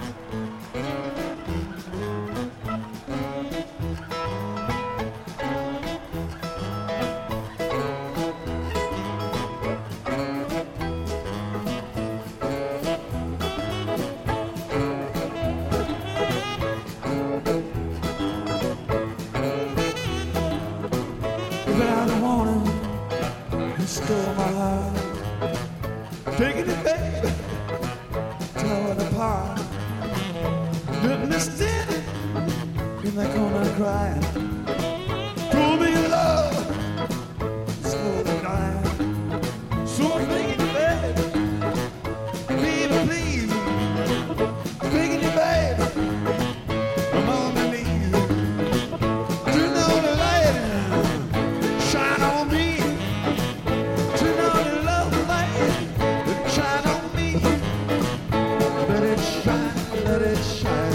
Without a warning, you stole my heart, taking it, baby, tore it apart. Left me standing in that corner crying. Told me your love slowly dying. So I'm begging you, baby, baby, please, begging you, baby, I'm on my knees. Turn on the light, shine on me. Turn on the love light, shine on me. Let it shine, let it shine.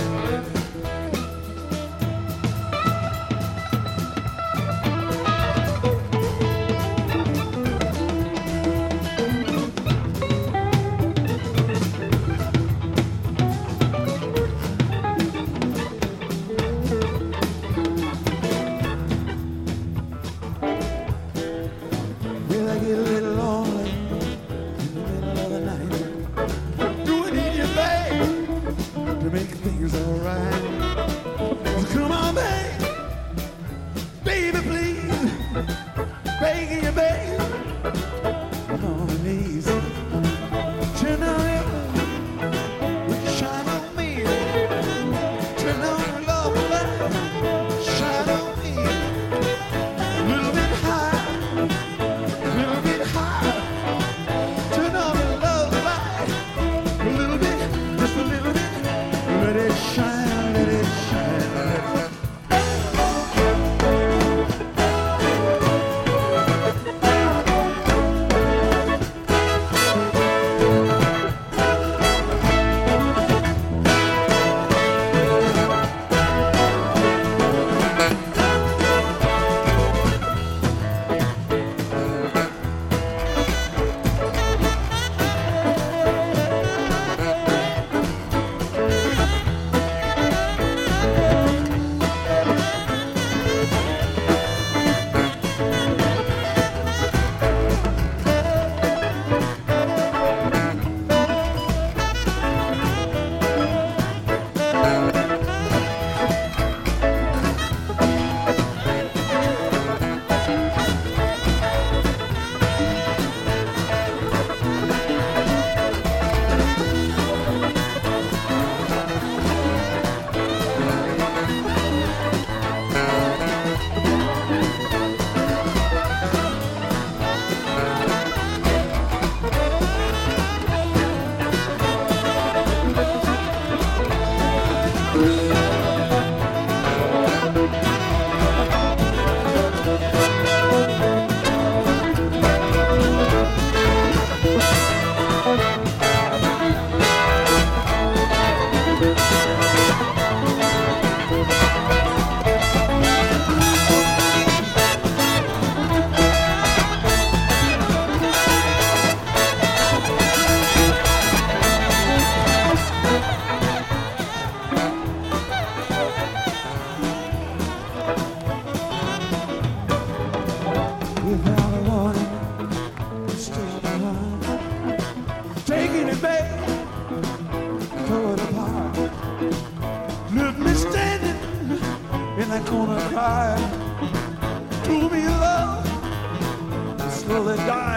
Well, I get a little lonely in the middle of the night. Do I need you, babe, to make things alright? So come on, babe, baby, please, begging you, babe, I'm on my knees. Turn on your love, shine on me. Turn on your love light, shine on me. A little bit high, a little bit higher. Turn on the love light. A little bit, just a little bit. Let it shine, let it shine. Let it without a warning, you stole my heart, taking it back, tore it apart. Left me standing in that corner crying. Told me your love is slowly dying.